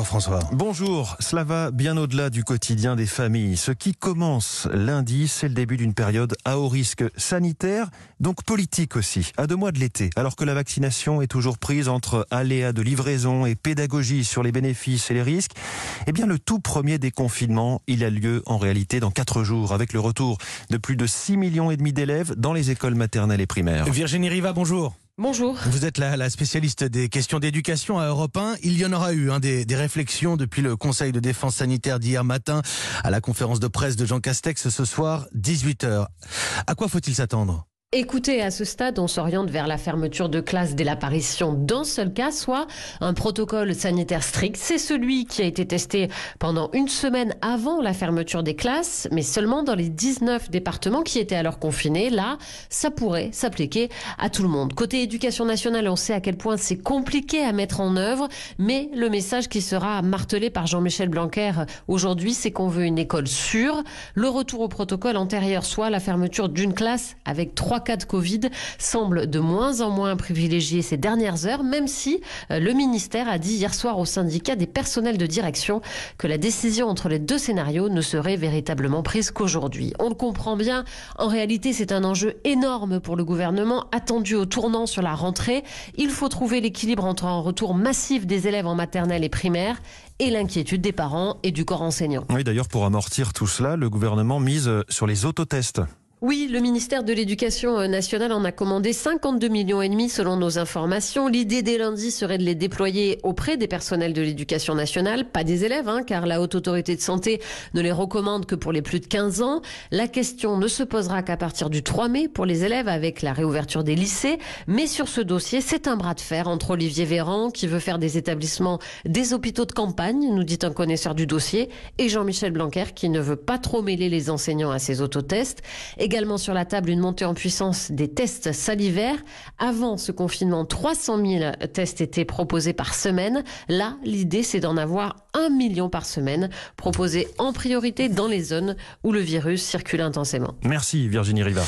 François. Bonjour, cela va bien au-delà du quotidien des familles. Ce qui commence lundi, c'est le début d'une période à haut risque sanitaire, donc politique aussi, à 2 mois de l'été. Alors que la vaccination est toujours prise entre aléas de livraison et pédagogie sur les bénéfices et les risques, eh bien le tout premier déconfinement, il a lieu en réalité dans 4 jours, avec le retour de plus de 6,5 millions d'élèves dans les écoles maternelles et primaires. Virginie Riva, bonjour. Bonjour. Vous êtes la spécialiste des questions d'éducation à Europe 1. Il y en aura eu des réflexions depuis le Conseil de défense sanitaire d'hier matin à la conférence de presse de Jean Castex ce soir, 18h. À quoi faut-il s'attendre ? Écoutez, à ce stade, on s'oriente vers la fermeture de classe dès l'apparition d'un seul cas, soit un protocole sanitaire strict. C'est celui qui a été testé pendant 1 semaine avant la fermeture des classes, mais seulement dans les 19 départements qui étaient alors confinés. Là, ça pourrait s'appliquer à tout le monde. Côté éducation nationale, on sait à quel point c'est compliqué à mettre en œuvre, mais le message qui sera martelé par Jean-Michel Blanquer aujourd'hui, c'est qu'on veut une école sûre. Le retour au protocole antérieur, soit la fermeture d'une classe avec 3 cas de Covid, semble de moins en moins privilégié ces dernières heures, même si le ministère a dit hier soir au syndicat des personnels de direction que la décision entre les 2 scénarios ne serait véritablement prise qu'aujourd'hui. On le comprend bien, en réalité c'est un enjeu énorme pour le gouvernement, attendu au tournant sur la rentrée. Il faut trouver l'équilibre entre un retour massif des élèves en maternelle et primaire et l'inquiétude des parents et du corps enseignant. Oui, d'ailleurs, pour amortir tout cela, le gouvernement mise sur les autotests. Oui, le ministère de l'Éducation nationale en a commandé 52,5 millions selon nos informations. L'idée dès lundi serait de les déployer auprès des personnels de l'Éducation nationale, pas des élèves, car la Haute Autorité de Santé ne les recommande que pour les plus de 15 ans. La question ne se posera qu'à partir du 3 mai pour les élèves avec la réouverture des lycées. Mais sur ce dossier, c'est un bras de fer entre Olivier Véran, qui veut faire des établissements des hôpitaux de campagne, nous dit un connaisseur du dossier, et Jean-Michel Blanquer, qui ne veut pas trop mêler les enseignants à ces autotests. Également sur la table, une montée en puissance des tests salivaires. Avant ce confinement, 300 000 tests étaient proposés par semaine. Là, l'idée, c'est d'en avoir 1 million par semaine, proposés en priorité dans les zones où le virus circule intensément. Merci Virginie Riva.